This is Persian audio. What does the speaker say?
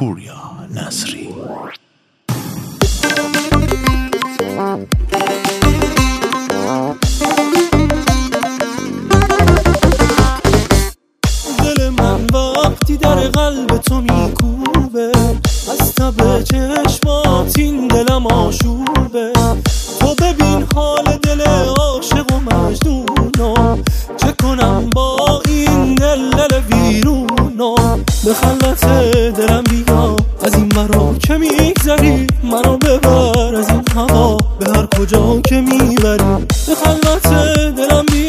پوریا نصری. دل من وقتی در قلب تو میکوبه، از تب چشمات این دلم آشوبه. تو ببین حال دل عاشق و مجنونم، چه کنم با این دل ویرونم. به خلوت دلم بیا، از این مرا که میگذری، منو ببر از این هوا به هر کجا که میبری. به خلوت دلم بیا.